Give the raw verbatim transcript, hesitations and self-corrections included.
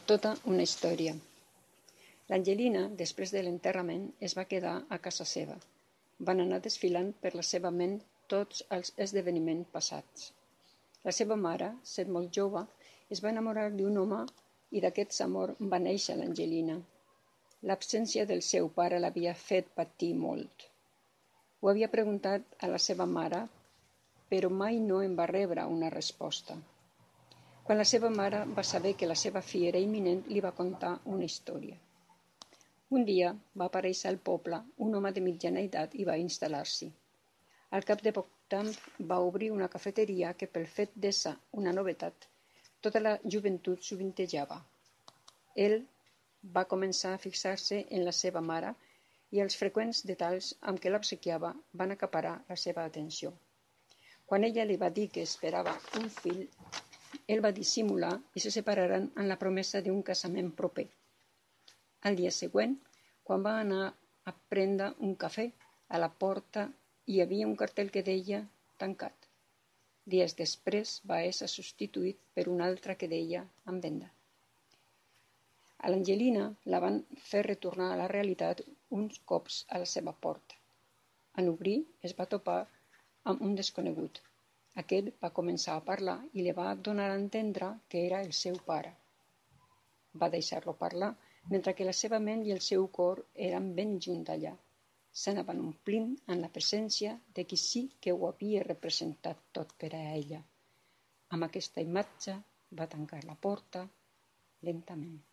Tota una història. L'Angelina, després de l'enterrament, es va quedar a casa seva. Van anar desfilant per la seva ment tots els esdeveniments passats. La seva mare, sent molt jove, es va enamorar d'un home i d'aquest amor va néixer l'Angelina. L'absència del seu pare l'havia fet patir molt. Ho havia preguntat a la seva mare, però mai no en va rebre una resposta. Quan la seva mare va saber que la seva fi era imminent, li va contar una història. Un dia va aparèixer al poble un home de mitjana edat i va instal·lar-s'hi. Al cap de poc temps va obrir una cafeteria que, pel fet d'ésser una novetat, tota la joventut sovintejava. Ell va començar a fixar-se en la seva mare i els freqüents detalls amb què l'obsequiava van acaparar la seva atenció. Quan ella li va dir que esperava un fill, ell va dissimular i se separaren en la promesa d'un casament proper. Al dia següent, quan va anar a prendre un cafè, a la porta hi havia un cartell que deia tancat. Dies després va ésser substituït per un altre que deia en venda. A l'Angelina la van fer retornar a la realitat uns cops a la seva porta. En obrir es va topar amb un desconegut. Aquest va començar a parlar i li va donar a entendre que era el seu pare. Va deixar-lo parlar, mentre que la seva ment i el seu cor eren ben junt allà. S'anaven omplint en la presència de qui sí que ho havia representat tot per a ella. Amb aquesta imatge va tancar la porta lentament.